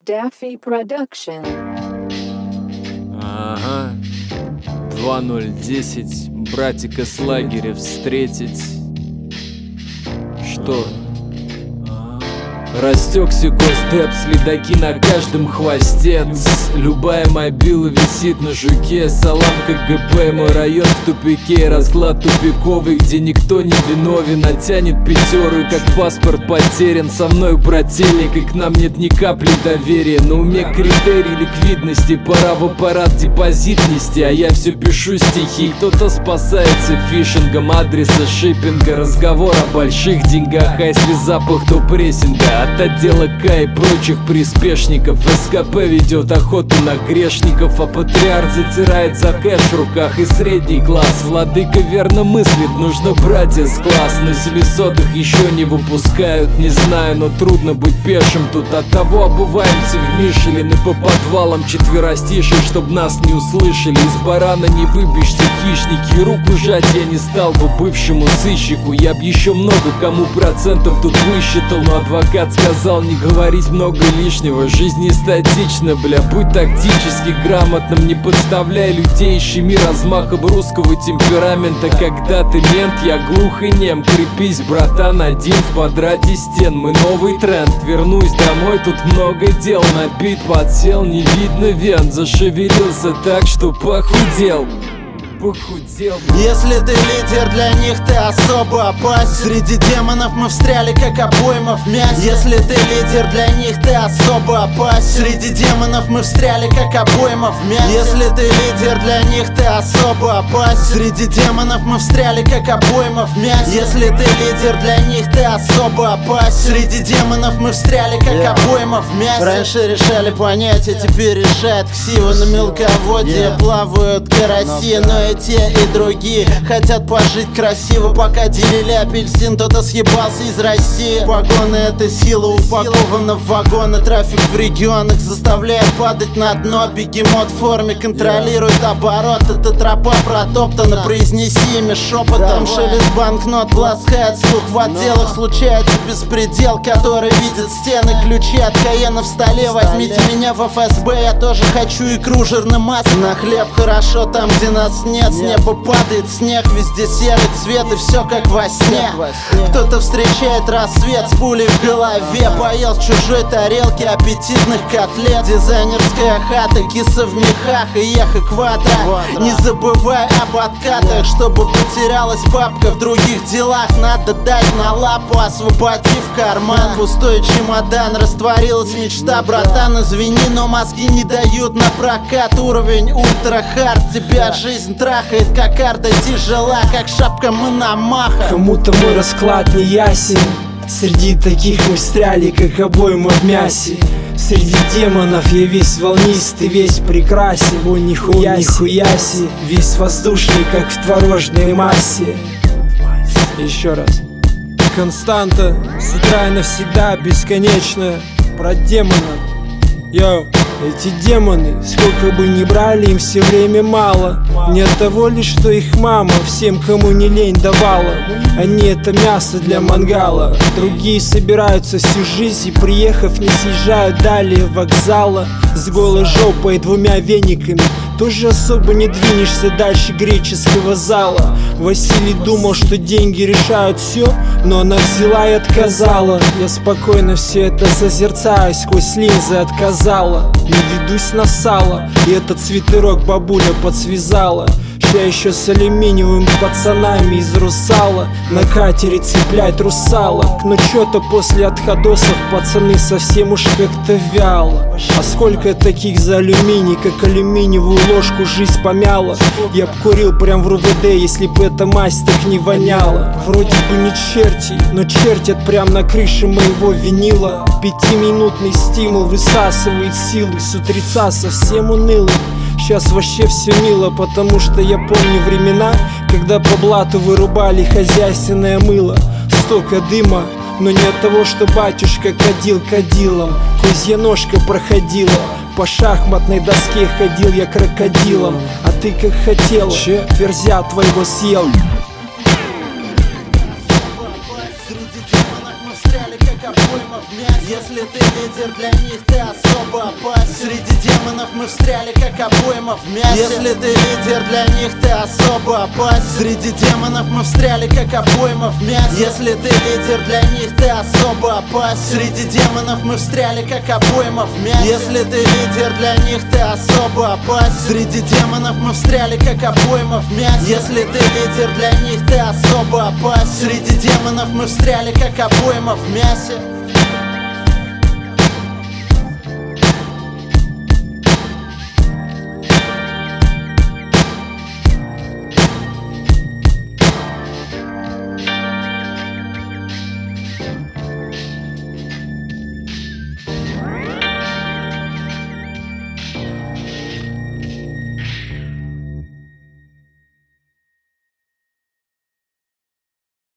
Daffy Production. Ага. 2010. Братика с лагеря встретить. Что? Растекся госдеп, следаки на каждом хвосте. Любая мобила висит на жуке. Салам КГБ, мой район в тупике. Расклад тупиковый, где никто не виновен. Оттянет пятеру, как паспорт потерян. Со мной брательник, и к нам нет ни капли доверия. На уме критерий ликвидности, пора в аппарат депозит нести. А я все пишу стихи, кто-то спасается фишингом адреса шиппинга. Разговор о больших деньгах, а если запах, то прессинга. От отдела К и прочих приспешников. СКП ведет охоту на грешников, а патриарх затирает за кэш в руках. И средний класс, владыка верно мыслит, нужно брать из класс. Но селесотых еще не выпускают, не знаю, но трудно быть пешим тут. Оттого обуваемся в Мишелин и по подвалам четверостишей, чтоб нас не услышали. Из барана не выбежьте, хищники, и руку жать я не стал бы бывшему сыщику. Я б еще много кому процентов тут высчитал, но адвокат сказал не говорить много лишнего. Жизнь не статична, бля, будь тактически грамотным. Не подставляй людей, ищеми размахом русского темперамента. Когда ты мент, я глух и нем. Крепись, братан, один в квадрате стен. Мы новый тренд, вернусь домой, тут много дел. Набит, подсел, не видно вен. Зашевелился так, что похудел. Если ты лидер, для них ты особо опасен. Среди демонов мы встряли, как обойма в мясе. Если ты лидер, для них ты особо опасен. Среди демонов мы встряли, как обойма в мясе. Если ты лидер, для них ты особо опасен. Среди демонов мы встряли, как обойма в мясе. Если ты лидер, для них ты особо опасен. Среди демонов мы встряли, как обойма в мясе. Раньше решали понятия, теперь решает ксива. На мелководье плавают караси, но и те, и другие хотят пожить красиво. Пока делили апельсин, кто-то съебался из России. Погоны — это сила, упакована в вагоны. Трафик в регионах заставляет падать на дно. Бегемот в форме контролирует оборот. Эта тропа протоптана, произнеси имя шепотом. Шелест банкнот ласкает слух. В отделах случается беспредел, который видит стены. Ключи от Каена в столе. Возьмите меня в ФСБ, я тоже хочу икру жирным маслом. На хлеб хорошо там, где нас нет. С неба падает снег, везде серый цвет и все как во сне. Кто-то встречает рассвет с пулей в голове. Поел с чужой тарелки аппетитных котлет. Дизайнерская хата, киса в мехах и эхо квадра. Не забывай об откатах, чтобы потерялась бабка в других делах. Надо дать на лапу, освободив карман. Пустой чемодан, растворилась мечта. Братан, извини, но мозги не дают на прокат. Уровень ультра-хард, тебя жизнь трахает, как карта тяжела, как шапка Мономаха. Кому-то мой расклад не ясен. Среди таких мы встряли, как обойма в мясе. Среди демонов я весь волнистый, весь прекрасен. О, нихуяси, весь воздушный, как в творожной массе. Еще раз. Константа, с утра и навсегда бесконечная. Про демона. Йоу, эти демоны, сколько бы ни брали, им все время мало. Не от того лишь, что их мама всем, кому не лень, давала. Они это мясо для мангала. Другие собираются всю жизнь и, приехав, не съезжают далее вокзала. С голой жопой и двумя вениками тоже особо не двинешься дальше греческого зала. Василий думал, что деньги решают все, но она взяла и отказала. Я спокойно все это созерцаю, сквозь линзы отказала. Не ведусь на сало, и этот свитерок бабуля подсвязала. Я еще с алюминиевыми пацанами из Русала на катере цеплять русалок. Но чё-то после отходосов пацаны совсем уж как-то вяло. А сколько таких за алюминий, как алюминиевую ложку жизнь помяла. Я б курил прям в РУВД, если б эта мазь так не воняла. Вроде бы не черти, но чертят прям на крыше моего винила. 5-минутный стимул высасывает силы, с утреца совсем унылый. Сейчас вообще все мило, потому что я помню времена, когда по блату вырубали хозяйственное мыло. Столько дыма, но не от того, что батюшка кадил кадилом. Козья ножка проходила, по шахматной доске ходил я крокодилом. А ты как хотела, ферзя твоего съел. Среди демонов мы встряли, как обойма в мясе. Если ты лидер, для них ты особо демонов мы встряли как обойма в мясе. Если ты лидер, для них ты особо опасен. Среди демонов мы встряли как обойма в мясе. Если ты лидер, для них ты особо опасен. Среди демонов мы встряли как обойма в мясе. Если ты лидер, для них ты особо опасен. Среди демонов мы встряли как обойма в мясе. Если ты лидер, для них ты особо опасен. Среди демонов мы встряли как обойма в мясе.